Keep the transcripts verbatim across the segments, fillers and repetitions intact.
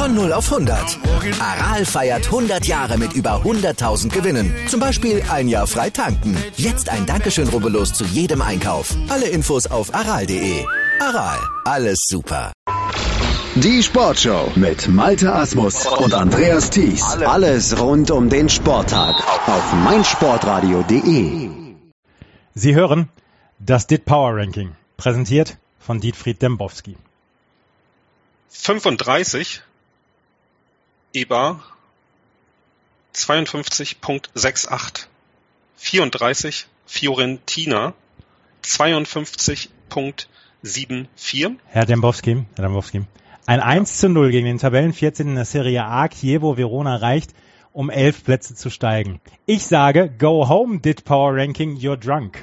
Von null auf hundert. Aral feiert hundert Jahre mit über hunderttausend Gewinnen. Zum Beispiel ein Jahr frei tanken. Jetzt ein Dankeschön, rubbellos zu jedem Einkauf. Alle Infos auf aral punkt de. Aral, alles super. Die Sportshow mit Malte Asmus und Andreas Thies. Alles rund um den Sporttag auf meinsportradio punkt de. Sie hören das D I T Power Ranking, präsentiert von Dietfried Dembowski. fünfunddreißig, Eber zweiundfünfzig Komma achtundsechzig, vierunddreißig, Fiorentina zweiundfünfzig Komma vierundsiebzig. Herr Dembowski, Herr Dembowski, ein eins zu null gegen den Tabellenvierzehnten in der Serie A. Chievo Verona reicht, um elf Plätze zu steigen. Ich sage, go home, D I T Power Ranking, you're drunk.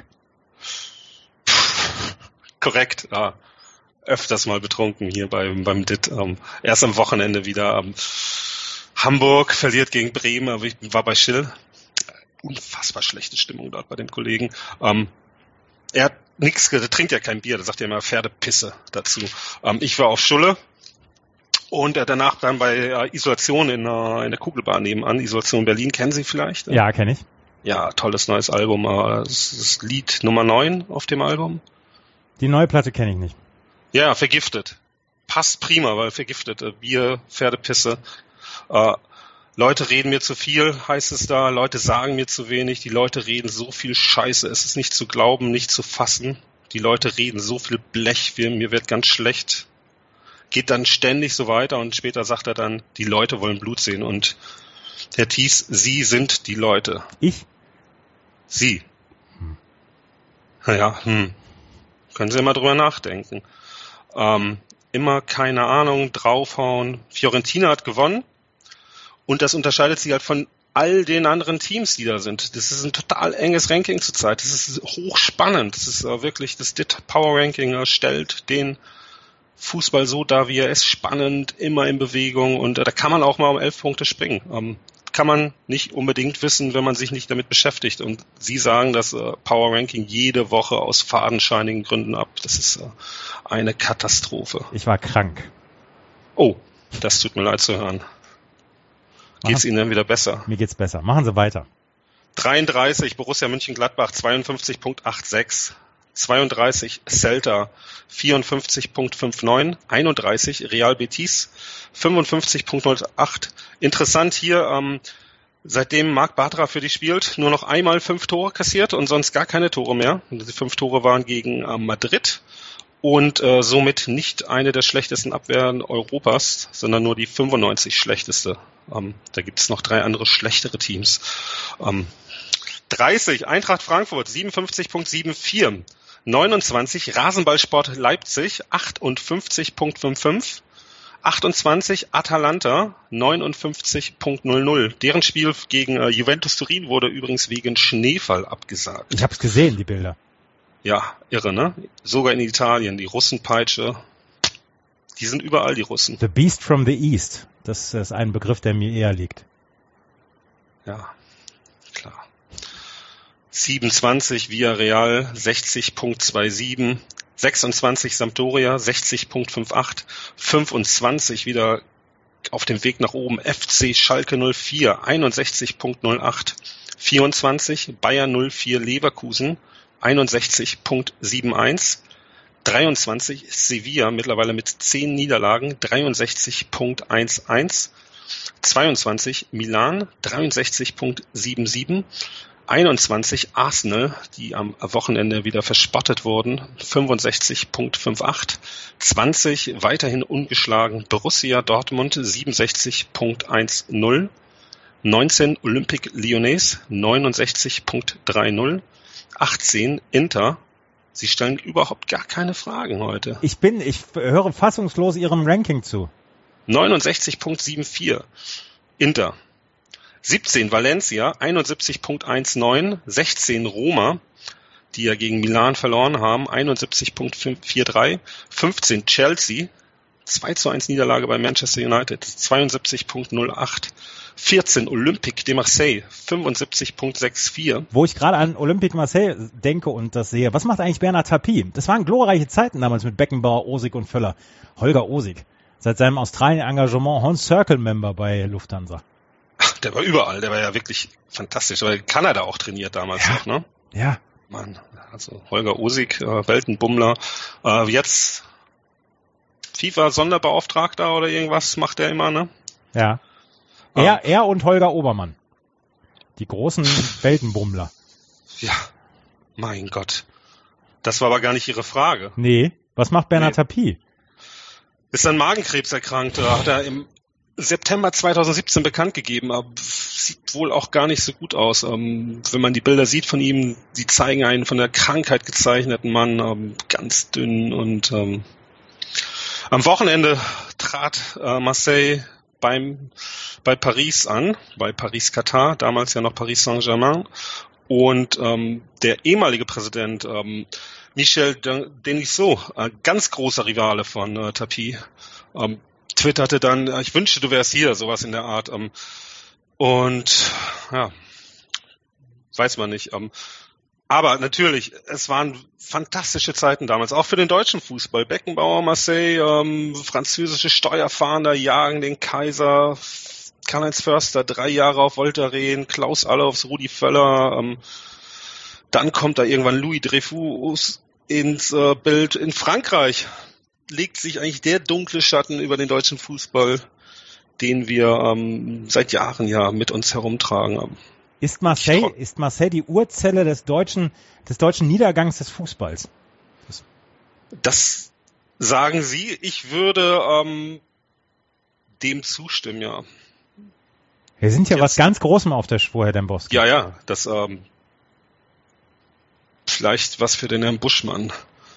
Korrekt, ja. Öfters mal betrunken hier beim, beim D I T. Ähm, erst am Wochenende wieder. Ähm, Hamburg verliert gegen Bremen, aber ich war bei Schill. Unfassbar schlechte Stimmung dort bei dem Kollegen. Ähm, er hat nichts, der trinkt ja kein Bier, der sagt ja immer Pferdepisse dazu. Ähm, ich war auf Schulle und äh, danach dann bei äh, Isolation in, äh, in der Kugelbahn nebenan. Isolation Berlin, kennen Sie vielleicht? Ja, kenne ich. Ja, tolles neues Album. Äh, das ist Lied Nummer neun auf dem Album. Die neue Platte kenne ich nicht. Ja, vergiftet. Passt prima, weil vergiftet. Äh, Bier, Pferdepisse. Äh, Leute reden mir zu viel, heißt es da. Leute sagen mir zu wenig. Die Leute reden so viel Scheiße. Es ist nicht zu glauben, nicht zu fassen. Die Leute reden so viel Blech. Mir wird ganz schlecht. Geht dann ständig so weiter und später sagt er dann, die Leute wollen Blut sehen. Und Herr Thies, Sie sind die Leute. Ich? Sie. Hm. Naja, hm. Können Sie mal drüber nachdenken. Ähm, immer, keine Ahnung, draufhauen. Fiorentina hat gewonnen. Und das unterscheidet sich halt von all den anderen Teams, die da sind. Das ist ein total enges Ranking zurzeit. Das ist hochspannend. Das ist äh, wirklich, das D I T Power Ranking äh, stellt den Fußball so dar, wie er ist. Spannend, immer in Bewegung. Und äh, da kann man auch mal um elf Punkte springen. Ähm, kann man nicht unbedingt wissen, wenn man sich nicht damit beschäftigt. Und Sie sagen das äh, Power Ranking jede Woche aus fadenscheinigen Gründen ab. Das ist äh, eine Katastrophe. Ich war krank. Oh, das tut mir leid zu hören. Geht's Ihnen dann wieder besser? Mir geht's besser. Machen Sie weiter. dreiunddreißig, Borussia Mönchengladbach, zweiundfünfzig Komma sechsundachtzig. zweiunddreißig, Celta, vierundfünfzig Komma neunundfünfzig. einunddreißig, Real Betis, fünfundfünfzig Komma null acht. Interessant hier, ähm, seitdem Marc Bartra für die spielt, nur noch einmal fünf Tore kassiert und sonst gar keine Tore mehr. Die fünf Tore waren gegen äh, Madrid. Und äh, somit nicht eine der schlechtesten Abwehren Europas, sondern nur die fünfundneunzig schlechteste. Ähm, da gibt es noch drei andere schlechtere Teams. Ähm, dreißig, Eintracht Frankfurt, siebenundfünfzig Komma vierundsiebzig. neunundzwanzig, Rasenballsport Leipzig, achtundfünfzig Komma fünfundfünfzig. achtundzwanzig, Atalanta, neunundfünfzig Komma null null. Deren Spiel gegen äh, Juventus Turin wurde übrigens wegen Schneefall abgesagt. Ich habe es gesehen, die Bilder. Ja, irre, ne? Sogar in Italien, die Russenpeitsche, die sind überall, die Russen. The Beast from the East, das ist ein Begriff, der mir eher liegt. Ja, klar. siebenundzwanzig, Villarreal, sechzig Komma siebenundzwanzig. sechsundzwanzig, Sampdoria, sechzig Komma achtundfünfzig. fünfundzwanzig, wieder auf dem Weg nach oben, F C Schalke null vier, einundsechzig Komma null acht. vierundzwanzig, Bayern null vier, Leverkusen, einundsechzig Komma einundsiebzig, dreiundzwanzig, Sevilla mittlerweile mit zehn Niederlagen, dreiundsechzig Komma elf, zweiundzwanzig, Milan, dreiundsechzig Komma siebenundsiebzig, einundzwanzig, Arsenal, die am Wochenende wieder verspottet wurden, fünfundsechzig Komma achtundfünfzig, zwanzig, weiterhin ungeschlagen, Borussia Dortmund, siebenundsechzig Komma zehn, neunzehn, Olympique Lyonnais, neunundsechzig Komma dreißig, achtzehn, Inter. Sie stellen überhaupt gar keine Fragen heute. Ich bin, ich höre fassungslos Ihrem Ranking zu. neunundsechzig Komma vierundsiebzig, Inter. siebzehn, Valencia, einundsiebzig Komma neunzehn, sechzehn, Roma, die ja gegen Milan verloren haben, einundsiebzig Komma dreiundvierzig, fünfzehn, Chelsea, zwei zu eins Niederlage bei Manchester United, zweiundsiebzig Komma null acht, vierzehn, Olympique de Marseille, fünfundsiebzig Komma vierundsechzig. Wo ich gerade an Olympique Marseille denke und das sehe, was macht eigentlich Bernhard Tapie? Das waren glorreiche Zeiten damals mit Beckenbauer, Osig und Völler. Holger Osig seit seinem Australien-Engagement Horn Circle-Member bei Lufthansa. Ach, der war überall, der war ja wirklich fantastisch. Aber in Kanada auch trainiert damals ja. noch, ne? Ja. Mann, also Holger Osig, äh, Weltenbummler. Äh, jetzt FIFA-Sonderbeauftragter oder irgendwas macht er immer, ne? Ja. Er, er und Holger Obermann. Die großen Weltenbummler. Ja, mein Gott. Das war aber gar nicht Ihre Frage. Nee. Was macht Bernhard Nee. Tapie? Ist an Magenkrebs erkrankt. Da hat er im September zweitausendsiebzehn bekannt gegeben. Aber sieht wohl auch gar nicht so gut aus. Ähm, wenn man die Bilder sieht von ihm, die zeigen einen von der Krankheit gezeichneten Mann. Ähm, ganz dünn und ähm, am Wochenende trat äh, Marseille beim bei Paris an, bei Paris-Katar, damals ja noch Paris Saint-Germain. Und ähm, der ehemalige Präsident ähm, Michel Denisot, ein ganz großer Rivale von äh, Tapie, ähm, twitterte dann, ich wünschte, du wärst hier, sowas in der Art. Ähm, und ja, weiß man nicht. Ähm, aber natürlich, es waren fantastische Zeiten damals, auch für den deutschen Fußball. Beckenbauer, Marseille, ähm, französische Steuerfahnder jagen den Kaiser, Karl-Heinz Förster, drei Jahre auf Voltaren, Klaus Allofs, Rudi Völler, ähm, dann kommt da irgendwann Louis Dreyfus ins äh, Bild. In Frankreich legt sich eigentlich der dunkle Schatten über den deutschen Fußball, den wir ähm, seit Jahren ja mit uns herumtragen. Ist Marseille, ist Marseille die Urzelle des deutschen, des deutschen Niedergangs des Fußballs? Das, das sagen Sie. Ich würde ähm, dem zustimmen, ja. Wir sind ja Jetzt, was ganz Großem auf der Spur, Herr Dembowski. Ja, ja, das ähm, vielleicht was für den Herrn Buschmann.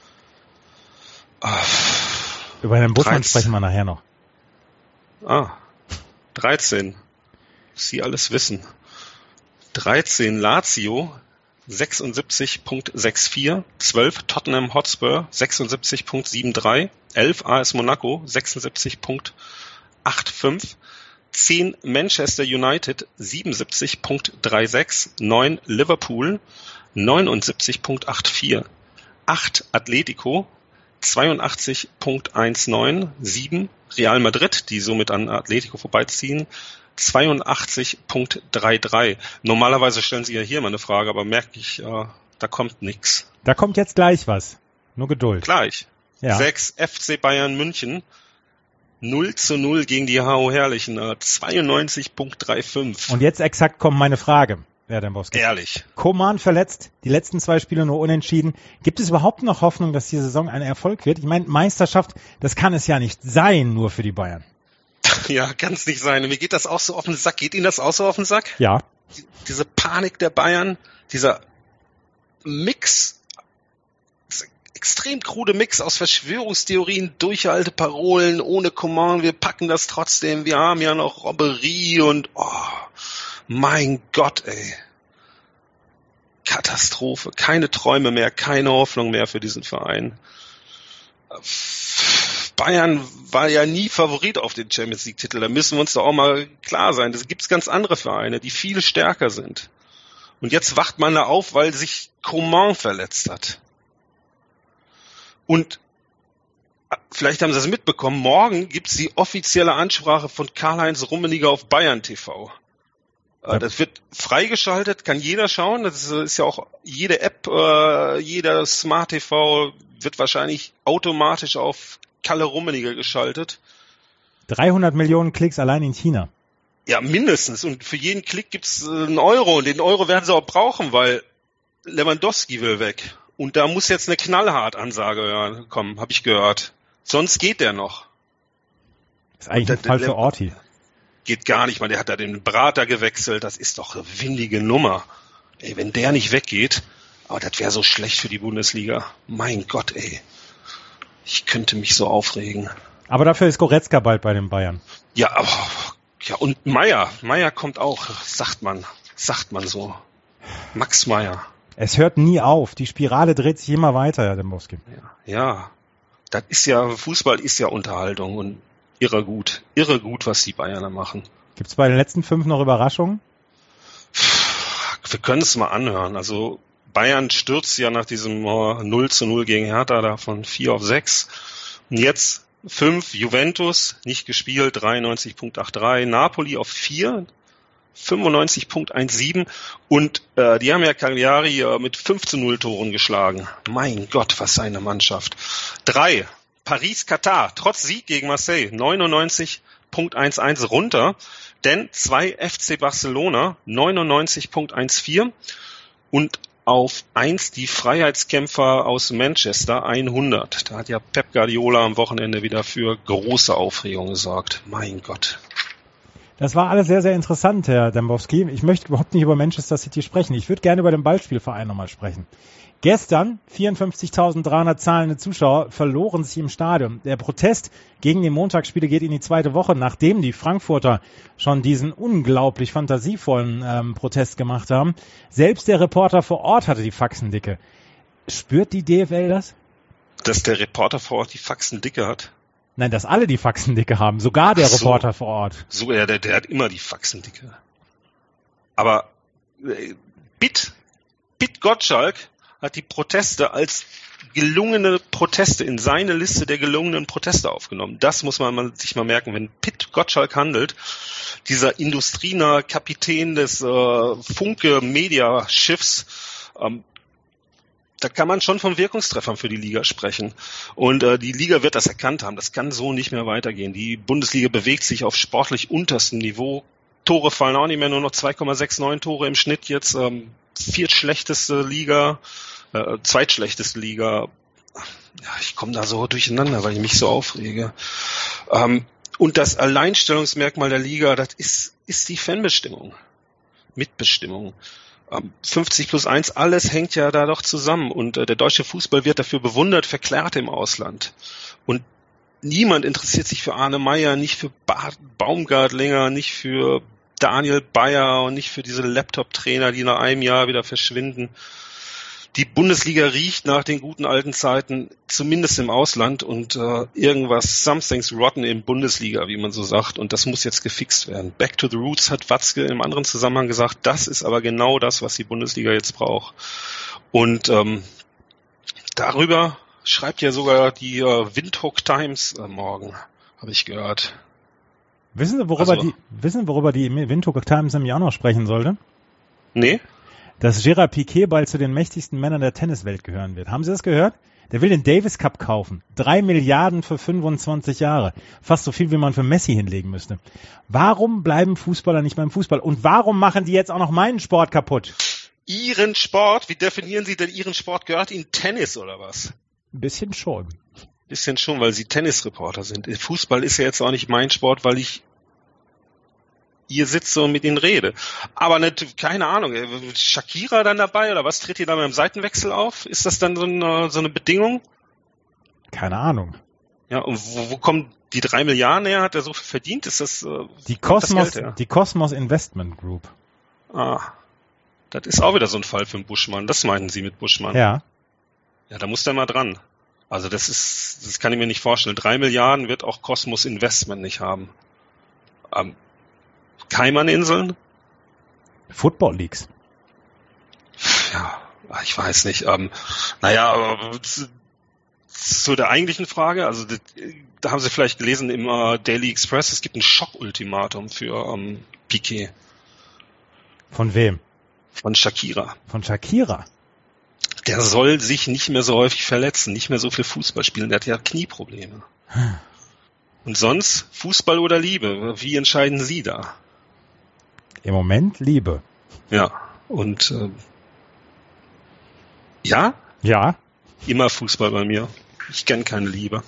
Ah, Über Herrn Buschmann dreizehn sprechen wir nachher noch. Ah, dreizehn. Sie alles wissen. dreizehn Lazio, sechsundsiebzig Komma vierundsechzig. zwölf Tottenham Hotspur, sechsundsiebzig Komma dreiundsiebzig. elf A S Monaco, sechsundsiebzig Komma fünfundachtzig. zehn Manchester United, siebenundsiebzig Komma sechsunddreißig. neun Liverpool, neunundsiebzig Komma vierundachtzig. acht Atletico, zweiundachtzig Komma neunzehn. sieben Real Madrid, die somit an Atletico vorbeiziehen, zweiundachtzig Komma dreiunddreißig. Normalerweise stellen Sie ja hier mal eine Frage, aber merke ich, äh, da kommt nichts. Da kommt jetzt gleich was. Nur Geduld. Gleich. Ja. sechs F C Bayern München, null zu null gegen die H O Herrlichen, äh, zweiundneunzig Komma fünfunddreißig. Und jetzt exakt kommt meine Frage, Herr Dembowski. Ehrlich. Koman verletzt, die letzten zwei Spiele nur unentschieden. Gibt es überhaupt noch Hoffnung, dass die Saison ein Erfolg wird? Ich meine, Meisterschaft, das kann es ja nicht sein, nur für die Bayern. Ja, kann es nicht sein. Mir geht das auch so auf den Sack. Geht Ihnen das auch so auf den Sack? Ja. Die, diese Panik der Bayern, dieser Mix, dieser extrem krude Mix aus Verschwörungstheorien, Durchhalteparolen, ohne Coman, wir packen das trotzdem, wir haben ja noch Robberie und oh, mein Gott, ey. Katastrophe. Keine Träume mehr, keine Hoffnung mehr für diesen Verein. Bayern war ja nie Favorit auf den Champions League Titel. Da müssen wir uns doch auch mal klar sein. Es gibt ganz andere Vereine, die viel stärker sind. Und jetzt wacht man da auf, weil sich Coman verletzt hat. Und vielleicht haben Sie das mitbekommen, morgen gibt's die offizielle Ansprache von Karl-Heinz Rummenigge auf Bayern T V. Ja. Das wird freigeschaltet, kann jeder schauen. Das ist ja auch jede App, jeder Smart T V wird wahrscheinlich automatisch auf Kalle Rummenigge geschaltet. dreihundert Millionen Klicks allein in China. Ja, mindestens. Und für jeden Klick gibt's einen Euro. Und den Euro werden sie auch brauchen, weil Lewandowski will weg. Und da muss jetzt eine knallhart Ansage kommen, habe ich gehört. Sonst geht der noch. Das ist eigentlich ein Fall für Orti. Geht gar nicht, man. Der hat da den Berater gewechselt. Das ist doch eine windige Nummer. Ey, wenn der nicht weggeht, aber das wäre so schlecht für die Bundesliga. Mein Gott, ey. Ich könnte mich so aufregen. Aber dafür ist Goretzka bald bei den Bayern. Ja, aber ja, und Meier. Meier kommt auch, sagt man. Sagt man so. Max Meier. Es hört nie auf. Die Spirale dreht sich immer weiter, Herr Dembowski. Ja, ja. Das ist ja, Fußball ist ja Unterhaltung und irre gut. Irre gut, was die Bayern da machen. Gibt's bei den letzten fünf noch Überraschungen? Wir können es mal anhören. Also Bayern stürzt ja nach diesem null zu null gegen Hertha da von vier auf sechs. Und jetzt fünf, Juventus, nicht gespielt, dreiundneunzig Komma dreiundachtzig, Napoli auf vier, fünfundneunzig Komma siebzehn und äh, die haben ja Cagliari äh, mit fünf zu null Toren geschlagen. Mein Gott, was eine Mannschaft. drei, Paris-Katar, trotz Sieg gegen Marseille, neunundneunzig Komma elf runter, denn zwei F C Barcelona, neunundneunzig Komma vierzehn und auf eins die Freiheitskämpfer aus Manchester, hundert. Da hat ja Pep Guardiola am Wochenende wieder für große Aufregung gesorgt. Mein Gott. Das war alles sehr, sehr interessant, Herr Dembowski. Ich möchte überhaupt nicht über Manchester City sprechen. Ich würde gerne über den Ballspielverein nochmal sprechen. Gestern vierundfünfzigtausenddreihundert zahlende Zuschauer verloren sich im Stadion. Der Protest gegen die Montagsspiele geht in die zweite Woche, nachdem die Frankfurter schon diesen unglaublich fantasievollen ähm, Protest gemacht haben. Selbst der Reporter vor Ort hatte die Faxen dicke. Spürt die D F L das? Dass der Reporter vor Ort die Faxen dicke hat? Nein, dass alle die Faxen dicke haben, sogar der so, Reporter vor Ort. So, ja, der, der hat immer die Faxen dicke. Aber äh, Bit, Bit Gottschalk hat die Proteste als gelungene Proteste in seine Liste der gelungenen Proteste aufgenommen. Das muss man sich mal merken, wenn Pit Gottschalk handelt, dieser industrienahe Kapitän des äh, Funke-Media-Schiffs, ähm, da kann man schon von Wirkungstreffern für die Liga sprechen. Und äh, die Liga wird das erkannt haben. Das kann so nicht mehr weitergehen. Die Bundesliga bewegt sich auf sportlich unterstem Niveau. Tore fallen auch nicht mehr, nur noch zwei Komma neunundsechzig Tore im Schnitt jetzt. Ähm, viertschlechteste Liga, äh, zweitschlechteste Liga. Ja, ich komme da so durcheinander, weil ich mich so aufrege. Ähm, und das Alleinstellungsmerkmal der Liga, das ist, ist die Fanbestimmung. Mitbestimmung. Ähm, fünfzig plus eins, alles hängt ja da doch zusammen. Und äh, der deutsche Fußball wird dafür bewundert, verklärt im Ausland. Und niemand interessiert sich für Arne Meyer, nicht für ba- Baumgartlinger, nicht für Daniel Bayer und nicht für diese Laptop-Trainer, die nach einem Jahr wieder verschwinden. Die Bundesliga riecht nach den guten alten Zeiten, zumindest im Ausland, und äh, irgendwas, something's rotten in Bundesliga, wie man so sagt, und das muss jetzt gefixt werden. Back to the roots hat Watzke im anderen Zusammenhang gesagt, das ist aber genau das, was die Bundesliga jetzt braucht. Und ähm, darüber schreibt ja sogar die äh, Windhoek Times äh, morgen, habe ich gehört. Wissen Sie, worüber also, die, wissen, worüber die Windhoek Times nämlich auch noch sprechen sollte? Nee. Dass Gerard Piquet bald zu den mächtigsten Männern der Tenniswelt gehören wird. Haben Sie das gehört? Der will den Davis Cup kaufen. Drei Milliarden für fünfundzwanzig Jahre. Fast so viel, wie man für Messi hinlegen müsste. Warum bleiben Fußballer nicht beim Fußball? Und warum machen die jetzt auch noch meinen Sport kaputt? Ihren Sport? Wie definieren Sie denn Ihren Sport? Gehört Ihnen Tennis oder was? Ein bisschen schon. Bisschen schon, weil Sie Tennisreporter sind. Fußball ist ja jetzt auch nicht mein Sport, weil ich hier sitze und mit Ihnen rede. Aber nicht, keine Ahnung, Shakira dann dabei oder was? Tritt ihr da mit einem Seitenwechsel auf? Ist das dann so eine, so eine Bedingung? Keine Ahnung. Ja, und wo, wo kommen die drei Milliarden her? Hat er so viel verdient? Ist das äh, die Cosmos, das Geld, ja? Die Cosmos Investment Group. Ah, das ist auch wieder so ein Fall für einen Buschmann. Das meinten Sie mit Buschmann? Ja. Ja, da muss der mal dran. Also das ist, das kann ich mir nicht vorstellen. Drei Milliarden wird auch Cosmos Investment nicht haben. Ähm, Cayman-Inseln? Football Leagues. Ja, ich weiß nicht. Ähm, naja, aber zu, zu der eigentlichen Frage, also das, da haben Sie vielleicht gelesen im äh, Daily Express, es gibt ein Schockultimatum für ähm, Piquet. Von wem? Von Shakira. Von Shakira? Der soll sich nicht mehr so häufig verletzen, nicht mehr so viel Fußball spielen. Der hat ja Knieprobleme. Hm. Und sonst, Fußball oder Liebe? Wie entscheiden Sie da? Im Moment Liebe. Ja, und äh, ja? Ja. Immer Fußball bei mir. Ich kenne keine Liebe.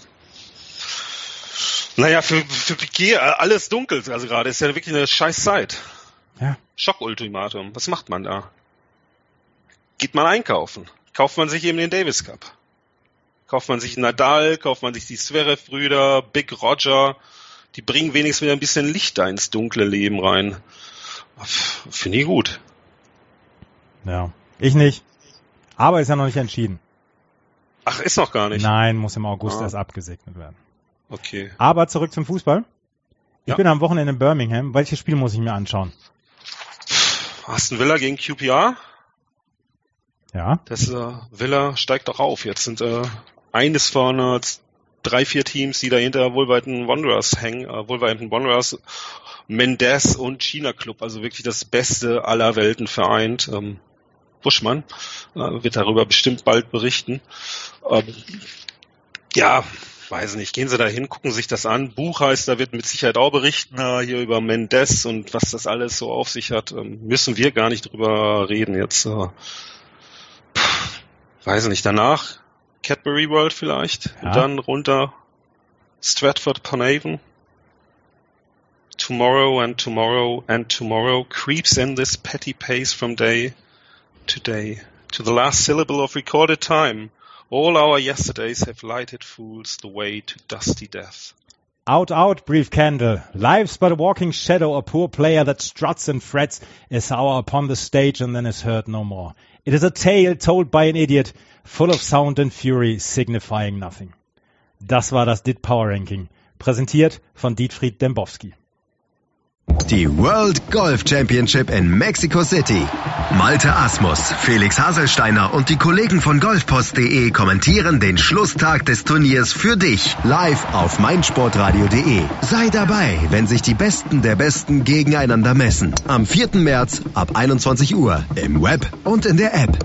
Naja, für, für Piquet alles dunkel, also gerade ist ja wirklich eine scheiß Zeit. Ja. Schockultimatum. Was macht man da? Geht man einkaufen? Kauft man sich eben den Davis Cup? Kauft man sich Nadal? Kauft man sich die Zverev-Brüder? Big Roger? Die bringen wenigstens wieder ein bisschen Licht da ins dunkle Leben rein. Finde ich gut. Ja, ich nicht. Aber ist ja noch nicht entschieden. Ach, ist noch gar nicht? Nein, muss im August ah. erst abgesegnet werden. Okay. Aber zurück zum Fußball. Ich ja. bin am Wochenende in Birmingham. Welches Spiel muss ich mir anschauen? Aston Villa gegen Q P R. Ja. Das äh, Villa steigt doch auf. Jetzt sind äh, eines von äh, drei, vier Teams, die da hinter Wolverhampton Wanderers hängen. Äh, Wolverhampton Wanderers, Mendes und China Club, also wirklich das Beste aller Welten vereint. Ähm, Buschmann äh, wird darüber bestimmt bald berichten. Ähm, ja, weiß nicht, gehen Sie da hin, gucken sich das an. Buchheister wird mit Sicherheit auch berichten, äh, hier über Mendes und was das alles so auf sich hat. Ähm, müssen wir gar nicht drüber reden jetzt. Äh, pff, weiß nicht, danach Cadbury World vielleicht, ja. Und dann runter Stratford upon Avon. Tomorrow and tomorrow and tomorrow creeps in this petty pace from day to day, to the last syllable of recorded time. All our yesterdays have lighted fools the way to dusty death. Out, out, brief candle. Life's but a walking shadow, a poor player that struts and frets is hour upon the stage and then is heard no more. It is a tale told by an idiot, full of sound and fury, signifying nothing. Das war das D I T Power Ranking, präsentiert von Dietfried Dembowski. Die World Golf Championship in Mexico City. Malte Asmus, Felix Haselsteiner und die Kollegen von golfpost punkt de kommentieren den Schlusstag des Turniers für dich live auf meinsportradio punkt de. Sei dabei, wenn sich die Besten der Besten gegeneinander messen. Am vierten März ab einundzwanzig Uhr im Web und in der App.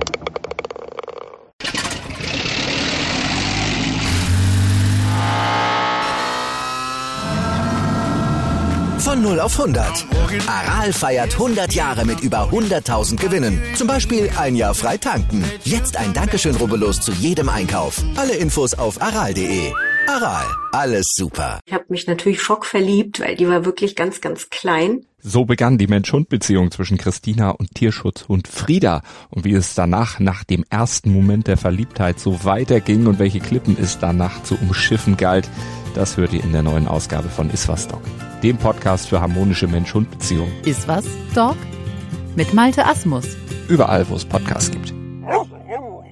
Von null auf hundert. Aral feiert hundert Jahre mit über hunderttausend Gewinnen. Zum Beispiel ein Jahr frei tanken. Jetzt ein Dankeschön, rubbellos zu jedem Einkauf. Alle Infos auf aral punkt de. Aral, alles super. Ich habe mich natürlich schockverliebt, weil die war wirklich ganz, ganz klein. So begann die Mensch-Hund-Beziehung zwischen Christina und Tierschutzhund Frieda. Und wie es danach, nach dem ersten Moment der Verliebtheit, so weiterging und welche Klippen es danach zu umschiffen galt, das hört ihr in der neuen Ausgabe von Iswas Dog, dem Podcast für harmonische Mensch-Hund-Beziehungen. Iswas Dog? Mit Malte Asmus. Überall, wo es Podcasts gibt.